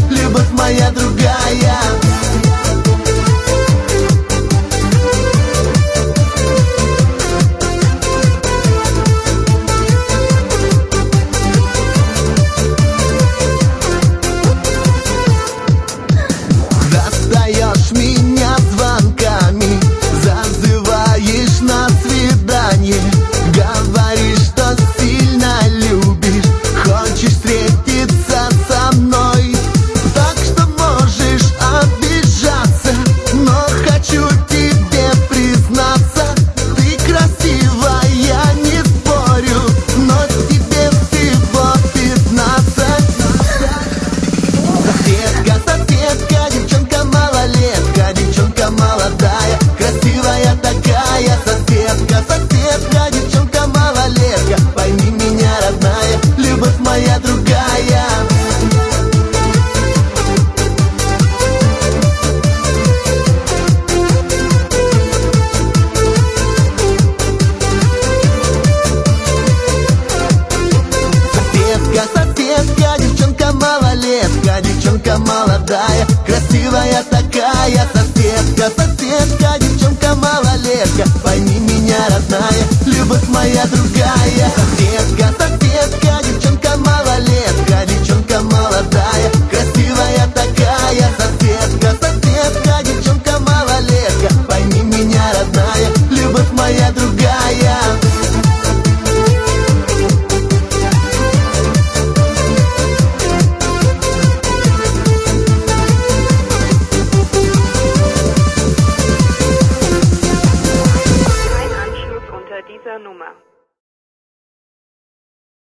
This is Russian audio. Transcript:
любовь моя другая. Достаешь меня звонками, зазываешь на свидание, говоришь, что сильно любишь, хочешь встретиться со мной. Так что можешь обижаться, но хочу тебе признаться, ты красивая, не спорю, но тебе всего 15. Соседка, соседка, девчонка малолетка, девчонка молодая, красивая такая. Соседка, соседка, девчонка малолетка, пойми меня, родная, любовь моя другая. Соседка, соседка, девчонка малолетка, девчонка молодая, красивая такая. Соседка, соседка, девчонка малолетка, пойми меня, родная, любовь моя другая. Соседка, соседка, девчонка малолетка, девчонка молодая, красивая такая. Соседка, соседка, девчонка малолетка, пойми меня, родная, любовь моя другая. Dieser Nummer.